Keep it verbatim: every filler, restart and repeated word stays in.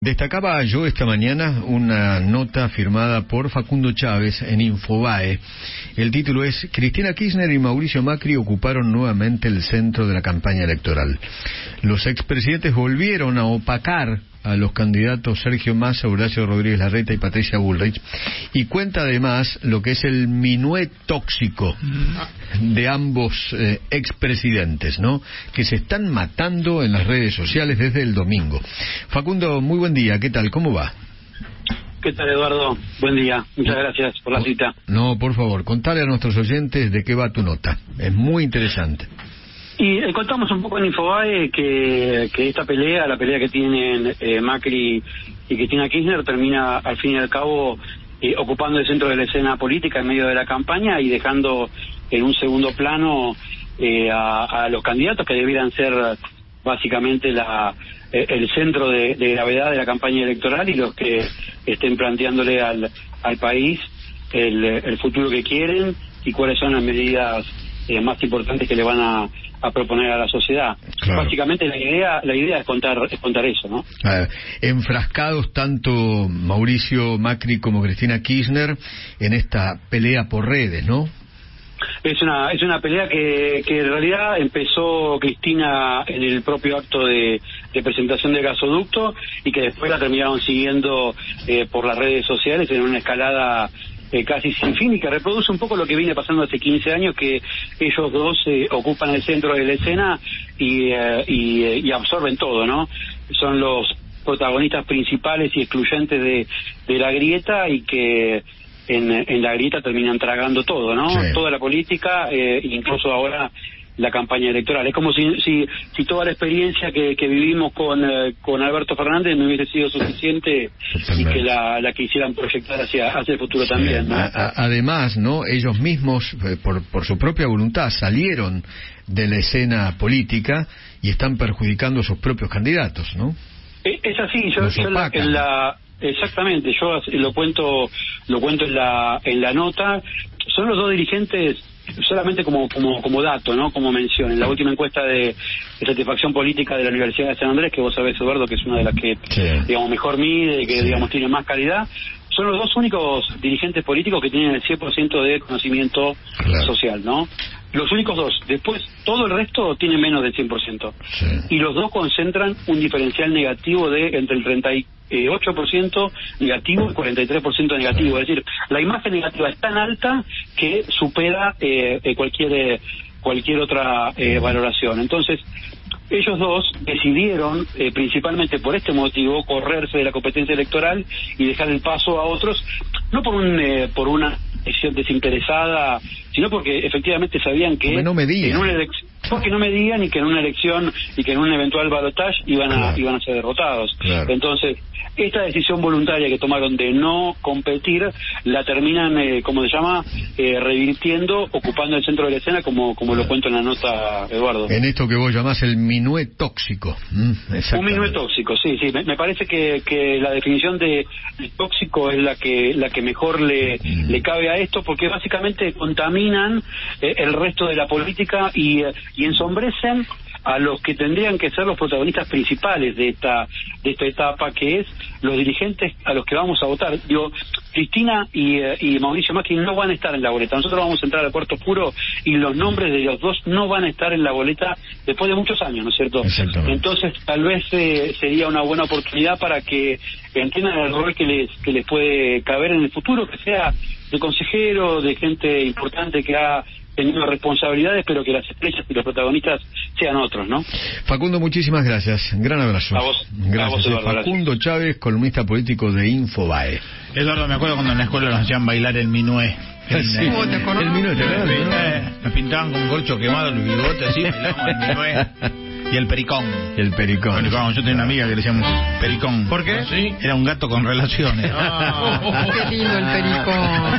Destacaba yo esta mañana una nota firmada por Facundo Chávez en Infobae. El título es: Cristina Kirchner y Mauricio Macri ocuparon nuevamente el centro de la campaña electoral. Los expresidentes volvieron a opacar a los candidatos Sergio Massa, Horacio Rodríguez Larreta y Patricia Bullrich, y cuenta además lo que es el minué tóxico de ambos eh, expresidentes, ¿no?, que se están matando en las redes sociales desde el domingo. Facundo, muy buen día, ¿qué tal? ¿Cómo va? ¿Qué tal, Eduardo? Buen día, muchas gracias por la cita. No, por favor, contale a nuestros oyentes de qué va tu nota, es muy interesante. Y eh, contamos un poco en Infobae que, que esta pelea, la pelea que tienen eh, Macri y Cristina Kirchner, termina al fin y al cabo eh, ocupando el centro de la escena política en medio de la campaña y dejando en un segundo plano eh, a, a los candidatos que debieran ser básicamente la eh, el centro de, de gravedad de la campaña electoral y los que estén planteándole al, al país el, el futuro que quieren y cuáles son las medidas eh, más importantes que le van a a proponer a la sociedad. Claro. Básicamente la idea la idea es contar es contar eso, ¿no? Eh, enfrascados tanto Mauricio Macri como Cristina Kirchner en esta pelea por redes, ¿no? Es una es una pelea que, que en realidad empezó Cristina en el propio acto de, de presentación del gasoducto y que después la terminaron siguiendo eh, por las redes sociales en una escalada Eh, casi sin fin y que reproduce un poco lo que viene pasando hace quince años, que ellos dos eh, ocupan el centro de la escena y, eh, y, eh, y absorben todo, ¿no? Son los protagonistas principales y excluyentes de, de la grieta y que en, en la grieta terminan tragando todo, ¿no? Sí. Toda la política, eh, incluso ahora la campaña electoral. Es como si si, si toda la experiencia que, que vivimos con eh, con Alberto Fernández no hubiese sido suficiente. Totalmente. Y que la, la quisieran proyectar hacia hacia el futuro, sí, también, ¿no? A, a, además, ¿no?, ellos mismos, eh, por, por su propia voluntad, salieron de la escena política y están perjudicando a sus propios candidatos, ¿no? Es, es así, yo, yo en la, en la exactamente, yo lo cuento lo cuento en la en la nota. Son los dos dirigentes, solamente como como como dato, ¿no?, como mención, en la última encuesta de, de satisfacción política de la Universidad de San Andrés, que vos sabés, Eduardo, que es una de las que, sí, digamos, mejor mide, que, sí, digamos, tiene más calidad, son los dos únicos dirigentes políticos que tienen el cien por ciento de conocimiento, claro, social, ¿no? Los únicos dos. Después, todo el resto tiene menos del cien por ciento. Sí. Y los dos concentran un diferencial negativo de entre el treinta y ocho por ciento negativo y cuarenta y tres por ciento negativo. Es decir, la imagen negativa es tan alta que supera eh, eh, cualquier eh, cualquier otra eh, valoración. Entonces, ellos dos decidieron, eh, principalmente por este motivo, correrse de la competencia electoral y dejar el paso a otros, no por un eh, por una elección desinteresada, sino porque efectivamente sabían que no en una elección, porque no medían y que en una elección y que en un eventual balotaje iban a claro. iban a ser derrotados. Claro. Entonces, esta decisión voluntaria que tomaron de no competir la terminan, eh, como se llama, eh, revirtiendo, ocupando el centro de la escena, como como lo cuento en la nota, Eduardo. En esto que vos llamás el minué tóxico. Mm, un minué tóxico, sí, sí. Me, me parece que, que la definición de, de tóxico es la que la que mejor le, mm. le cabe a esto, porque básicamente contaminan eh, el resto de la política y, eh, y ensombrecen a los que tendrían que ser los protagonistas principales de esta de esta etapa, que es los dirigentes a los que vamos a votar. Digo, Cristina y, eh, y Mauricio Macri no van a estar en la boleta. Nosotros vamos a entrar al cuarto oscuro y los nombres de los dos no van a estar en la boleta después de muchos años, ¿no es cierto? Entonces, tal vez eh, sería una buena oportunidad para que entiendan el rol que les que les puede caber en el futuro, que sea de consejero, de gente importante que ha tenido responsabilidades, pero que las estrellas y los protagonistas sean otros, ¿no? Facundo, muchísimas gracias. Gran abrazo. A vos. Gracias. A vos, Eduardo, Facundo gracias. Chávez, columnista político de Infobae. Eduardo, me acuerdo cuando en la escuela nos hacían bailar el minué. El, sí, ¿cómo te acordás? El minué, ¿no? Me, me pintaban con corcho quemado los bigotes, así, bailábamos el minué. Y el pericón. Y el pericón. pericón. Yo tenía una amiga que le decíamos pericón. ¿Por qué? ¿Sí? Era un gato con relaciones. Oh, qué lindo el pericón.